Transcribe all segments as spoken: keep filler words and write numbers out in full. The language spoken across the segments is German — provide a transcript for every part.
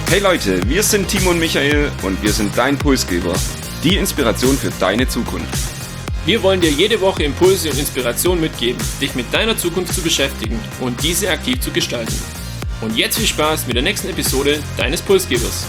Hey Leute, wir sind Timo und Michael und wir sind dein Pulsgeber, die Inspiration für deine Zukunft. Wir wollen dir jede Woche Impulse und Inspiration mitgeben, dich mit deiner Zukunft zu beschäftigen und diese aktiv zu gestalten. Und jetzt viel Spaß mit der nächsten Episode deines Pulsgebers.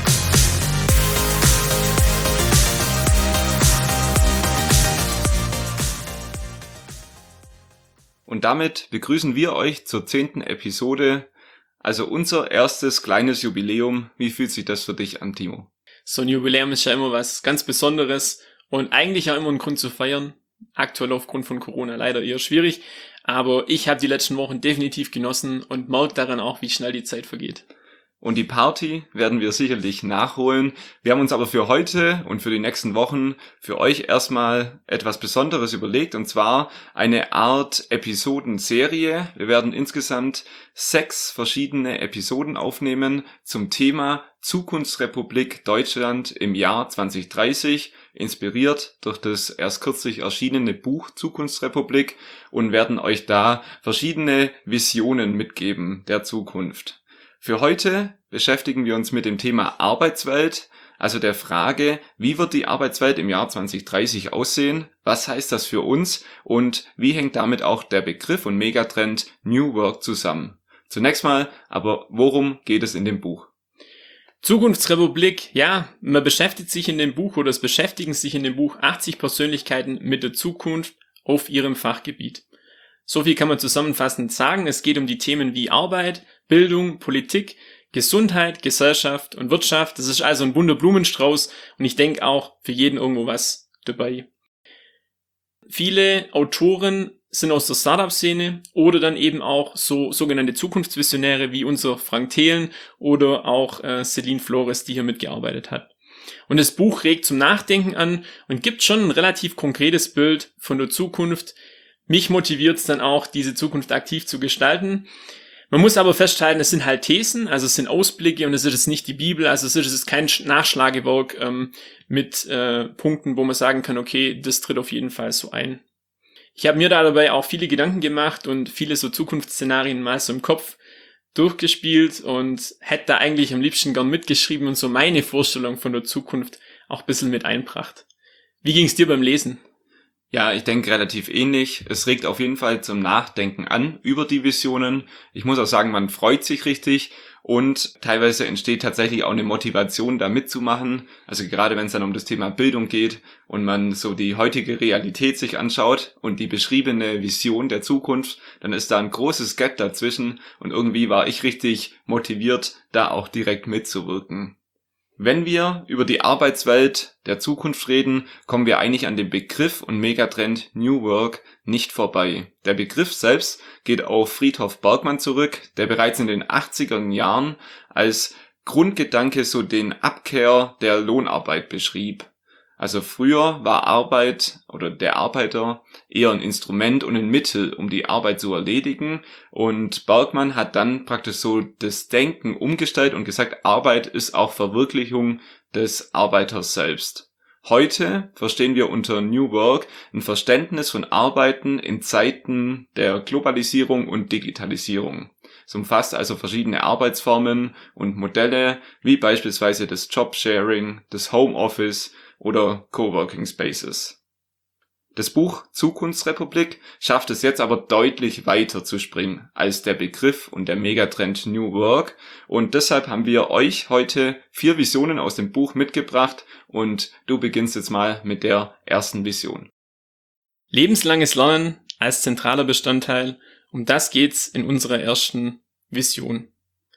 Und damit begrüßen wir euch zur zehnten Episode, also unser erstes kleines Jubiläum. Wie fühlt sich das für dich an, Timo? So ein Jubiläum ist ja immer was ganz Besonderes und eigentlich ja immer ein Grund zu feiern. Aktuell aufgrund von Corona leider eher schwierig, aber ich habe die letzten Wochen definitiv genossen und merke daran auch, wie schnell die Zeit vergeht. Und die Party werden wir sicherlich nachholen. Wir haben uns aber für heute und für die nächsten Wochen für euch erstmal etwas Besonderes überlegt, und zwar eine Art Episodenserie. Wir werden insgesamt sechs verschiedene Episoden aufnehmen zum Thema Zukunftsrepublik Deutschland im Jahr zwanzig dreißig, inspiriert durch das erst kürzlich erschienene Buch Zukunftsrepublik, und werden euch da verschiedene Visionen mitgeben der Zukunft. Für heute beschäftigen wir uns mit dem Thema Arbeitswelt, also der Frage, wie wird die Arbeitswelt im Jahr zwanzig dreißig aussehen, was heißt das für uns und wie hängt damit auch der Begriff und Megatrend New Work zusammen. Zunächst mal, aber worum geht es in dem Buch? Zukunftsrepublik, ja, man beschäftigt sich in dem Buch oder es beschäftigen sich in dem Buch achtzig Persönlichkeiten mit der Zukunft auf ihrem Fachgebiet. So viel kann man zusammenfassend sagen. Es geht um die Themen wie Arbeit, Bildung, Politik, Gesundheit, Gesellschaft und Wirtschaft. Das ist also ein bunter Blumenstrauß und ich denke auch für jeden irgendwo was dabei. Viele Autoren sind aus der Startup-Szene oder dann eben auch so sogenannte Zukunftsvisionäre wie unser Frank Thelen oder auch äh, Celine Flores, die hier mitgearbeitet hat. Und das Buch regt zum Nachdenken an und gibt schon ein relativ konkretes Bild von der Zukunft. Mich motiviert es dann auch, diese Zukunft aktiv zu gestalten. Man muss aber festhalten, es sind halt Thesen, also es sind Ausblicke und es ist jetzt nicht die Bibel, also es ist, es ist kein Nachschlagewerk ähm, mit äh, Punkten, wo man sagen kann, okay, das tritt auf jeden Fall so ein. Ich habe mir da dabei auch viele Gedanken gemacht und viele so Zukunftsszenarien mal so im Kopf durchgespielt und hätte da eigentlich am liebsten gern mitgeschrieben und so meine Vorstellung von der Zukunft auch ein bisschen mit einbracht. Wie ging es dir beim Lesen? Ja, ich denke relativ ähnlich. Es regt auf jeden Fall zum Nachdenken an über die Visionen. Ich muss auch sagen, man freut sich richtig und teilweise entsteht tatsächlich auch eine Motivation, da mitzumachen. Also gerade wenn es dann um das Thema Bildung geht und man so die heutige Realität sich anschaut und die beschriebene Vision der Zukunft, dann ist da ein großes Gap dazwischen und irgendwie war ich richtig motiviert, da auch direkt mitzuwirken. Wenn wir über die Arbeitswelt der Zukunft reden, kommen wir eigentlich an dem Begriff und Megatrend New Work nicht vorbei. Der Begriff selbst geht auf Friedhof Bergmann zurück, der bereits in den achtziger Jahren als Grundgedanke so den Abkehr der Lohnarbeit beschrieb. Also früher war Arbeit oder der Arbeiter eher ein Instrument und ein Mittel, um die Arbeit zu erledigen, und Bergmann hat dann praktisch so das Denken umgestellt und gesagt, Arbeit ist auch Verwirklichung des Arbeiters selbst. Heute verstehen wir unter New Work ein Verständnis von Arbeiten in Zeiten der Globalisierung und Digitalisierung. Es umfasst also verschiedene Arbeitsformen und Modelle, wie beispielsweise das Jobsharing, das Homeoffice oder Coworking Spaces. Das Buch Zukunftsrepublik schafft es jetzt aber deutlich weiter zu springen als der Begriff und der Megatrend New Work, und deshalb haben wir euch heute vier Visionen aus dem Buch mitgebracht und du beginnst jetzt mal mit der ersten Vision. Lebenslanges Lernen als zentraler Bestandteil, um das geht's in unserer ersten Vision.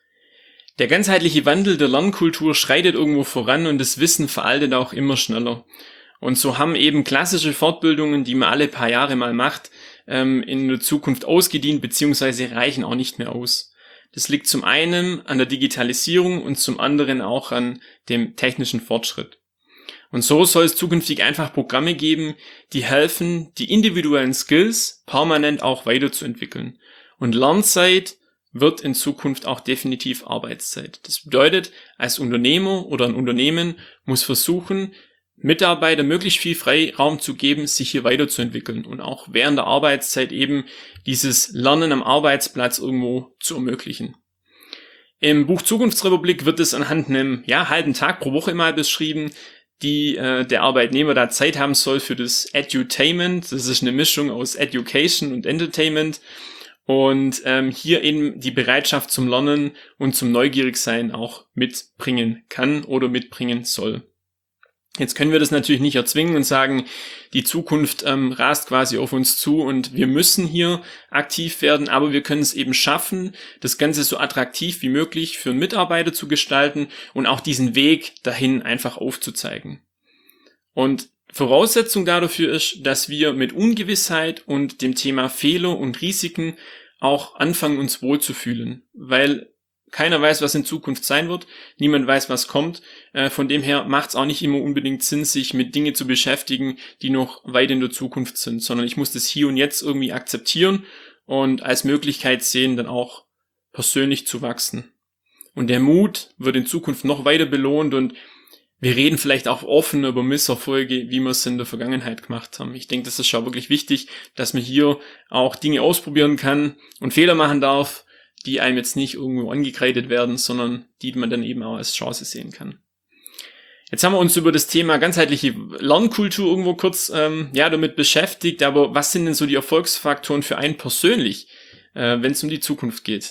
Der ganzheitliche Wandel der Lernkultur schreitet irgendwo voran und das Wissen veraltet auch immer schneller. Und so haben eben klassische Fortbildungen, die man alle paar Jahre mal macht, in der Zukunft ausgedient bzw. reichen auch nicht mehr aus. Das liegt zum einen an der Digitalisierung und zum anderen auch an dem technischen Fortschritt. Und so soll es zukünftig einfach Programme geben, die helfen, die individuellen Skills permanent auch weiterzuentwickeln. Und Lernzeit wird in Zukunft auch definitiv Arbeitszeit. Das bedeutet, als Unternehmer oder ein Unternehmen muss versuchen, Mitarbeiter möglichst viel Freiraum zu geben, sich hier weiterzuentwickeln und auch während der Arbeitszeit eben dieses Lernen am Arbeitsplatz irgendwo zu ermöglichen. Im Buch Zukunftsrepublik wird es anhand einem ja, halben Tag pro Woche mal beschrieben, die äh, der Arbeitnehmer da Zeit haben soll für das Edutainment. Das ist eine Mischung aus Education und Entertainment. Und ähm, hier eben die Bereitschaft zum Lernen und zum Neugierigsein auch mitbringen kann oder mitbringen soll. Jetzt können wir das natürlich nicht erzwingen und sagen, die Zukunft ähm, rast quasi auf uns zu und wir müssen hier aktiv werden, aber wir können es eben schaffen, das Ganze so attraktiv wie möglich für einen Mitarbeiter zu gestalten und auch diesen Weg dahin einfach aufzuzeigen. Und Voraussetzung dafür ist, dass wir mit Ungewissheit und dem Thema Fehler und Risiken auch anfangen, uns wohlzufühlen, weil keiner weiß, was in Zukunft sein wird, niemand weiß, was kommt. Äh, von dem her macht es auch nicht immer unbedingt Sinn, sich mit Dingen zu beschäftigen, die noch weit in der Zukunft sind, sondern ich muss das hier und jetzt irgendwie akzeptieren und als Möglichkeit sehen, dann auch persönlich zu wachsen. Und der Mut wird in Zukunft noch weiter belohnt und wir reden vielleicht auch offen über Misserfolge, wie wir es in der Vergangenheit gemacht haben. Ich denke, das ist schon wirklich wichtig, dass man hier auch Dinge ausprobieren kann und Fehler machen darf, die einem jetzt nicht irgendwo angekreidet werden, sondern die man dann eben auch als Chance sehen kann. Jetzt haben wir uns über das Thema ganzheitliche Lernkultur irgendwo kurz ähm, ja damit beschäftigt, aber was sind denn so die Erfolgsfaktoren für einen persönlich, äh, wenn es um die Zukunft geht?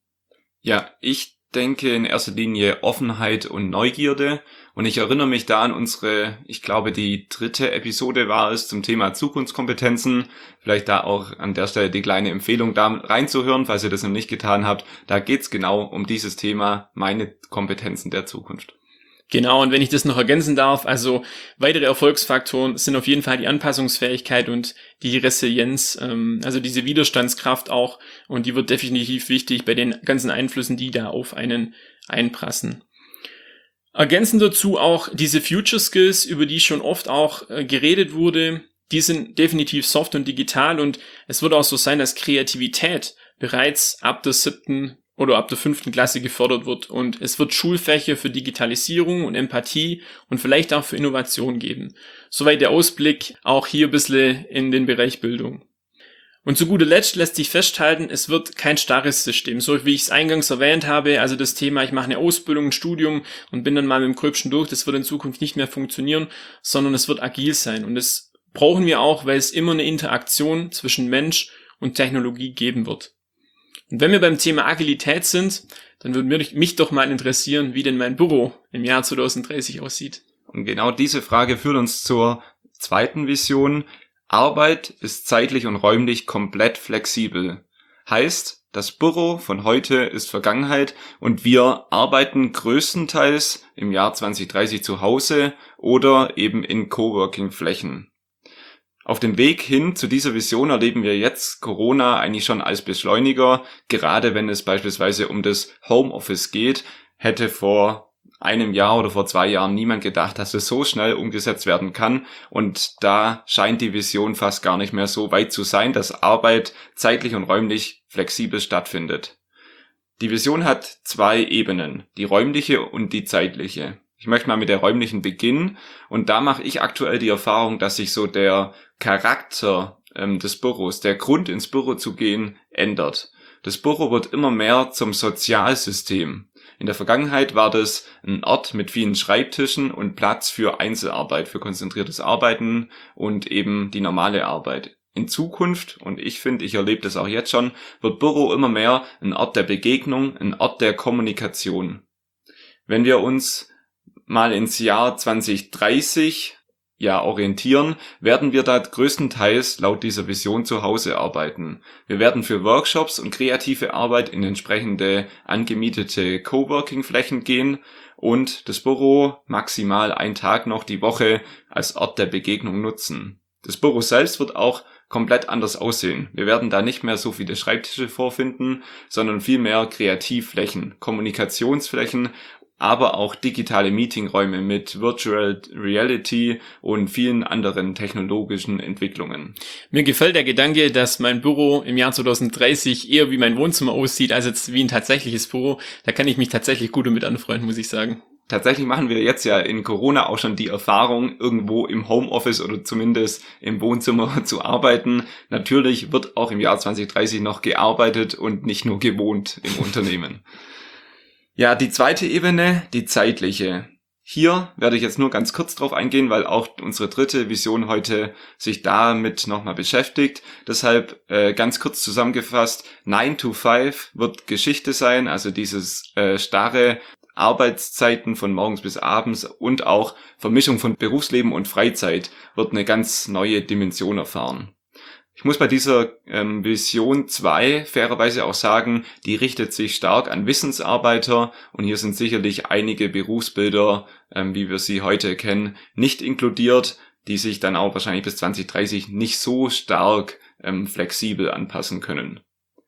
Ja, ich denke in erster Linie Offenheit und Neugierde. Und ich erinnere mich da an unsere, ich glaube die dritte Episode war es zum Thema Zukunftskompetenzen. Vielleicht da auch an der Stelle die kleine Empfehlung, da reinzuhören, falls ihr das noch nicht getan habt. Da geht's genau um dieses Thema, meine Kompetenzen der Zukunft. Genau, und wenn ich das noch ergänzen darf, also weitere Erfolgsfaktoren sind auf jeden Fall die Anpassungsfähigkeit und die Resilienz, ähm, also diese Widerstandskraft auch, und die wird definitiv wichtig bei den ganzen Einflüssen, die da auf einen einprassen. Ergänzend dazu auch diese Future Skills, über die schon oft auch äh, geredet wurde, die sind definitiv soft und digital und es wird auch so sein, dass Kreativität bereits ab der siebten oder ab der fünften Klasse gefördert wird und es wird Schulfächer für Digitalisierung und Empathie und vielleicht auch für Innovation geben. Soweit der Ausblick auch hier ein bisschen in den Bereich Bildung. Und zu guter Letzt lässt sich festhalten, es wird kein starres System, so wie ich es eingangs erwähnt habe, also das Thema, ich mache eine Ausbildung, ein Studium und bin dann mal mit dem Gröbsten durch, das wird in Zukunft nicht mehr funktionieren, sondern es wird agil sein und das brauchen wir auch, weil es immer eine Interaktion zwischen Mensch und Technologie geben wird. Und wenn wir beim Thema Agilität sind, dann würde mich doch mal interessieren, wie denn mein Büro im Jahr zwanzig dreißig aussieht. Und genau diese Frage führt uns zur zweiten Vision. Arbeit ist zeitlich und räumlich komplett flexibel. Heißt, das Büro von heute ist Vergangenheit und wir arbeiten größtenteils im Jahr zwanzig dreißig zu Hause oder eben in Coworking-Flächen. Auf dem Weg hin zu dieser Vision erleben wir jetzt Corona eigentlich schon als Beschleuniger. Gerade wenn es beispielsweise um das Homeoffice geht, hätte vor einem Jahr oder vor zwei Jahren niemand gedacht, dass es so schnell umgesetzt werden kann. Und da scheint die Vision fast gar nicht mehr so weit zu sein, dass Arbeit zeitlich und räumlich flexibel stattfindet. Die Vision hat zwei Ebenen, die räumliche und die zeitliche. Ich möchte mal mit der räumlichen beginnen und da mache ich aktuell die Erfahrung, dass sich so der Charakter ähm, des Büros, der Grund ins Büro zu gehen, ändert. Das Büro wird immer mehr zum Sozialsystem. In der Vergangenheit war das ein Ort mit vielen Schreibtischen und Platz für Einzelarbeit, für konzentriertes Arbeiten und eben die normale Arbeit. In Zukunft, und ich finde, ich erlebe das auch jetzt schon, wird Büro immer mehr ein Ort der Begegnung, ein Ort der Kommunikation. Wenn wir uns mal ins Jahr zwanzig dreißig ja orientieren, werden wir da größtenteils laut dieser Vision zu Hause arbeiten. Wir werden für Workshops und kreative Arbeit in entsprechende angemietete Coworking-Flächen gehen und das Büro maximal einen Tag noch die Woche als Ort der Begegnung nutzen. Das Büro selbst wird auch komplett anders aussehen. Wir werden da nicht mehr so viele Schreibtische vorfinden, sondern viel mehr Kreativflächen, Kommunikationsflächen, aber auch digitale Meetingräume mit Virtual Reality und vielen anderen technologischen Entwicklungen. Mir gefällt der Gedanke, dass mein Büro im Jahr zwanzig dreißig eher wie mein Wohnzimmer aussieht, als jetzt wie ein tatsächliches Büro. Da kann ich mich tatsächlich gut damit anfreunden, muss ich sagen. Tatsächlich machen wir jetzt ja in Corona auch schon die Erfahrung, irgendwo im Homeoffice oder zumindest im Wohnzimmer zu arbeiten. Natürlich wird auch im Jahr zwanzig dreißig noch gearbeitet und nicht nur gewohnt im Unternehmen. Ja, die zweite Ebene, die zeitliche. Hier werde ich jetzt nur ganz kurz drauf eingehen, weil auch unsere dritte Vision heute sich damit nochmal beschäftigt. Deshalb äh, ganz kurz zusammengefasst, nine to five wird Geschichte sein, also dieses äh, starre Arbeitszeiten von morgens bis abends und auch Vermischung von Berufsleben und Freizeit wird eine ganz neue Dimension erfahren. Ich muss bei dieser ähm, Vision zwei fairerweise auch sagen, die richtet sich stark an Wissensarbeiter und hier sind sicherlich einige Berufsbilder, ähm, wie wir sie heute kennen, nicht inkludiert, die sich dann auch wahrscheinlich bis zwanzig dreißig nicht so stark ähm, flexibel anpassen können.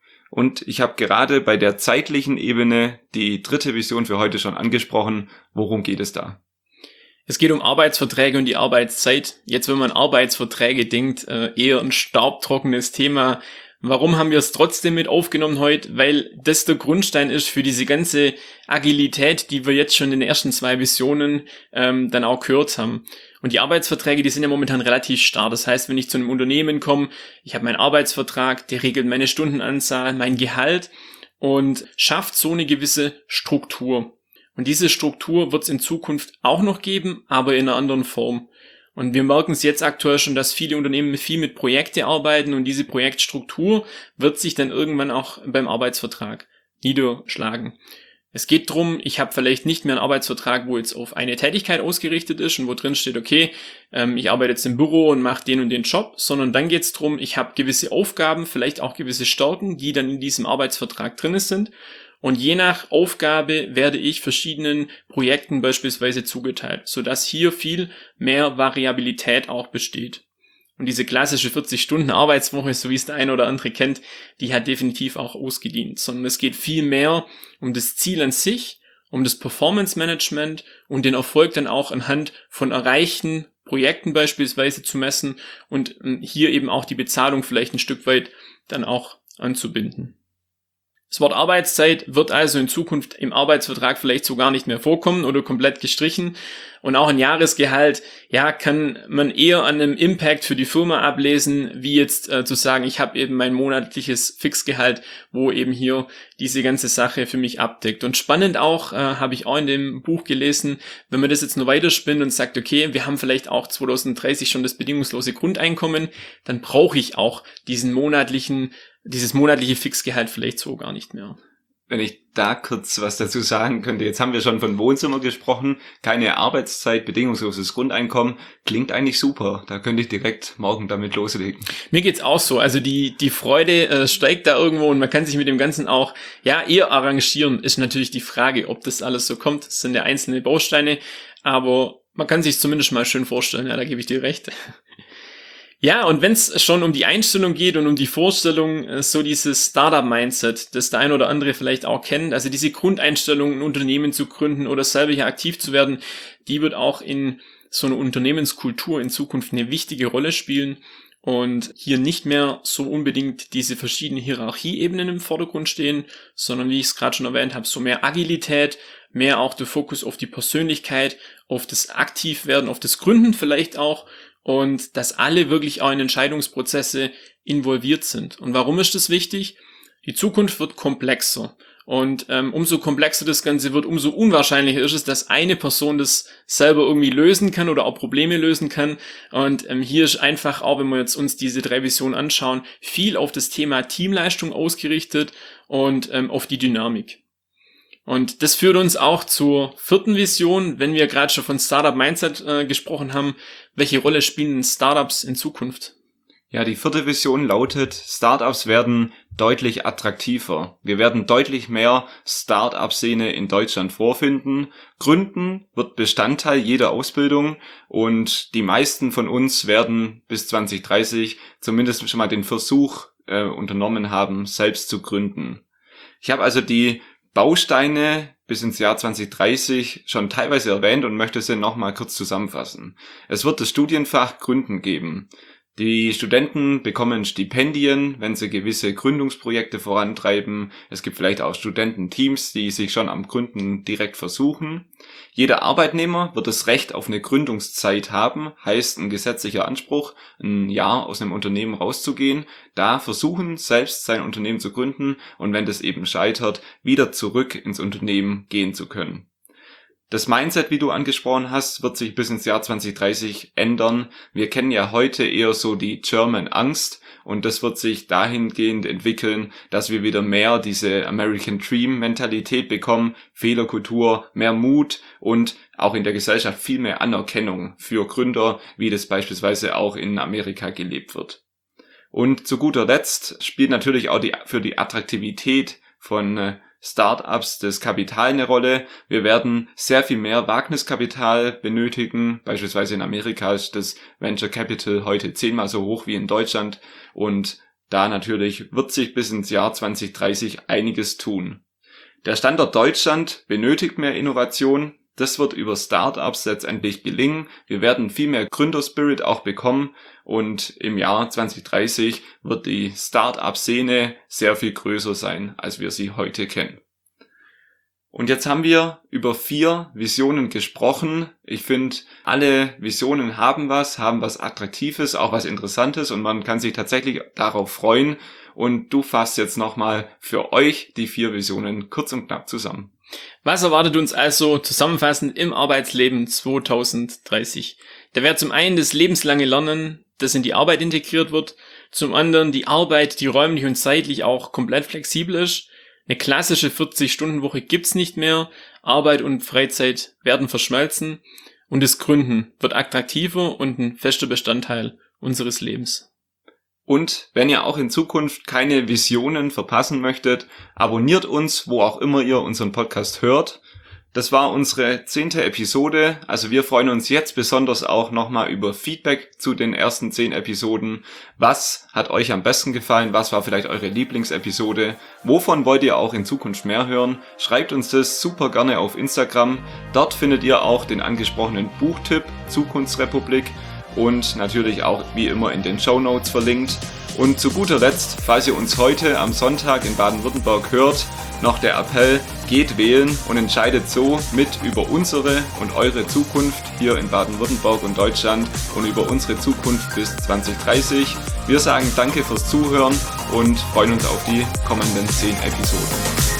Und ich habe gerade bei der zeitlichen Ebene die dritte Vision für heute schon angesprochen. Worum geht es da? Es geht um Arbeitsverträge und die Arbeitszeit. Jetzt, wenn man Arbeitsverträge denkt, eher ein staubtrockenes Thema. Warum haben wir es trotzdem mit aufgenommen heute? Weil das der Grundstein ist für diese ganze Agilität, die wir jetzt schon in den ersten zwei Visionen ähm, dann auch gehört haben. Und die Arbeitsverträge, die sind ja momentan relativ starr. Das heißt, wenn ich zu einem Unternehmen komme, ich habe meinen Arbeitsvertrag, der regelt meine Stundenanzahl, mein Gehalt und schafft so eine gewisse Struktur. Und diese Struktur wird es in Zukunft auch noch geben, aber in einer anderen Form. Und wir merken es jetzt aktuell schon, dass viele Unternehmen viel mit Projekten arbeiten und diese Projektstruktur wird sich dann irgendwann auch beim Arbeitsvertrag niederschlagen. Es geht drum, ich habe vielleicht nicht mehr einen Arbeitsvertrag, wo jetzt auf eine Tätigkeit ausgerichtet ist und wo drin steht, okay, ähm, ich arbeite jetzt im Büro und mache den und den Job, sondern dann geht es drum, ich habe gewisse Aufgaben, vielleicht auch gewisse Stärken, die dann in diesem Arbeitsvertrag drin sind. Und je nach Aufgabe werde ich verschiedenen Projekten beispielsweise zugeteilt, sodass hier viel mehr Variabilität auch besteht. Und diese klassische vierzig-Stunden-Arbeitswoche, so wie es der eine oder andere kennt, die hat definitiv auch ausgedient, sondern es geht viel mehr um das Ziel an sich, um das Performance-Management und den Erfolg dann auch anhand von erreichten Projekten beispielsweise zu messen und hier eben auch die Bezahlung vielleicht ein Stück weit dann auch anzubinden. Das Wort Arbeitszeit wird also in Zukunft im Arbeitsvertrag vielleicht so gar nicht mehr vorkommen oder komplett gestrichen. Und auch ein Jahresgehalt, ja, kann man eher an einem Impact für die Firma ablesen, wie jetzt äh, zu sagen, ich habe eben mein monatliches Fixgehalt, wo eben hier diese ganze Sache für mich abdeckt. Und spannend auch, äh, habe ich auch in dem Buch gelesen, wenn man das jetzt nur weiterspinnt und sagt, okay, wir haben vielleicht auch zwanzig dreißig schon das bedingungslose Grundeinkommen, dann brauche ich auch diesen monatlichen dieses monatliche Fixgehalt vielleicht so gar nicht mehr. Wenn ich da kurz was dazu sagen könnte, jetzt haben wir schon von Wohnzimmer gesprochen, keine Arbeitszeit, bedingungsloses Grundeinkommen, klingt eigentlich super, da könnte ich direkt morgen damit loslegen. Mir geht's auch so, also die die Freude äh, steigt da irgendwo und man kann sich mit dem Ganzen auch ja eher arrangieren, ist natürlich die Frage, ob das alles so kommt, das sind ja einzelne Bausteine, aber man kann sich zumindest mal schön vorstellen, ja, da gebe ich dir recht. Ja, und wenn es schon um die Einstellung geht und um die Vorstellung, so dieses Startup-Mindset, das der ein oder andere vielleicht auch kennt, also diese Grundeinstellung, ein Unternehmen zu gründen oder selber hier aktiv zu werden, die wird auch in so einer Unternehmenskultur in Zukunft eine wichtige Rolle spielen und hier nicht mehr so unbedingt diese verschiedenen Hierarchieebenen im Vordergrund stehen, sondern wie ich es gerade schon erwähnt habe, so mehr Agilität, mehr auch der Fokus auf die Persönlichkeit, auf das Aktivwerden, auf das Gründen vielleicht auch, und dass alle wirklich auch in Entscheidungsprozesse involviert sind. Und warum ist das wichtig? Die Zukunft wird komplexer. Und ähm, umso komplexer das Ganze wird, umso unwahrscheinlicher ist es, dass eine Person das selber irgendwie lösen kann oder auch Probleme lösen kann. Und ähm, hier ist einfach, auch wenn wir jetzt uns diese drei Visionen anschauen, viel auf das Thema Teamleistung ausgerichtet und ähm, auf die Dynamik. Und das führt uns auch zur vierten Vision, wenn wir gerade schon von Startup Mindset äh, gesprochen haben. Welche Rolle spielen Startups in Zukunft? Ja, die vierte Vision lautet, Startups werden deutlich attraktiver. Wir werden deutlich mehr Startup-Szene in Deutschland vorfinden. Gründen wird Bestandteil jeder Ausbildung und die meisten von uns werden bis zwanzig dreißig zumindest schon mal den Versuch äh, unternommen haben, selbst zu gründen. Ich habe also die Bausteine bis ins Jahr zwanzig dreißig schon teilweise erwähnt und möchte sie nochmal kurz zusammenfassen. Es wird das Studienfach Gründen geben. Die Studenten bekommen Stipendien, wenn sie gewisse Gründungsprojekte vorantreiben. Es gibt vielleicht auch Studententeams, die sich schon am Gründen direkt versuchen. Jeder Arbeitnehmer wird das Recht auf eine Gründungszeit haben, heißt ein gesetzlicher Anspruch, ein Jahr aus einem Unternehmen rauszugehen, da versuchen, selbst sein Unternehmen zu gründen und wenn das eben scheitert, wieder zurück ins Unternehmen gehen zu können. Das Mindset, wie du angesprochen hast, wird sich bis ins Jahr zwanzig dreißig ändern. Wir kennen ja heute eher so die German Angst und das wird sich dahingehend entwickeln, dass wir wieder mehr diese American Dream Mentalität bekommen, Fehlerkultur, mehr Mut und auch in der Gesellschaft viel mehr Anerkennung für Gründer, wie das beispielsweise auch in Amerika gelebt wird. Und zu guter Letzt spielt natürlich auch die, für die Attraktivität von Startups das Kapital eine Rolle. Wir werden sehr viel mehr Wagniskapital benötigen. Beispielsweise in Amerika ist das Venture Capital heute zehnmal so hoch wie in Deutschland. Und da natürlich wird sich bis ins Jahr zwanzig dreißig einiges tun. Der Standort Deutschland benötigt mehr Innovation. Das wird über Startups letztendlich gelingen. Wir werden viel mehr Gründerspirit auch bekommen und im Jahr zwanzig dreißig wird die Startup-Szene sehr viel größer sein, als wir sie heute kennen. Und jetzt haben wir über vier Visionen gesprochen. Ich finde, alle Visionen haben was, haben was Attraktives, auch was Interessantes und man kann sich tatsächlich darauf freuen. Und du fasst jetzt nochmal für euch die vier Visionen kurz und knapp zusammen. Was erwartet uns also zusammenfassend im Arbeitsleben zwanzig dreißig? Da wäre zum einen das lebenslange Lernen, das in die Arbeit integriert wird, zum anderen die Arbeit, die räumlich und zeitlich auch komplett flexibel ist. Eine klassische vierzig-Stunden-Woche gibt's nicht mehr, Arbeit und Freizeit werden verschmelzen und das Gründen wird attraktiver und ein fester Bestandteil unseres Lebens. Und wenn ihr auch in Zukunft keine Visionen verpassen möchtet, abonniert uns, wo auch immer ihr unseren Podcast hört. Das war unsere zehnte Episode, also wir freuen uns jetzt besonders auch nochmal über Feedback zu den ersten zehn Episoden. Was hat euch am besten gefallen? Was war vielleicht eure Lieblingsepisode? Wovon wollt ihr auch in Zukunft mehr hören? Schreibt uns das super gerne auf Instagram. Dort findet ihr auch den angesprochenen Buchtipp Zukunftsrepublik. Und natürlich auch wie immer in den Shownotes verlinkt. Und zu guter Letzt, falls ihr uns heute am Sonntag in Baden-Württemberg hört, noch der Appell, geht wählen und entscheidet so mit über unsere und eure Zukunft hier in Baden-Württemberg und Deutschland und über unsere Zukunft bis zwanzig dreißig. Wir sagen danke fürs Zuhören und freuen uns auf die kommenden zehn Episoden.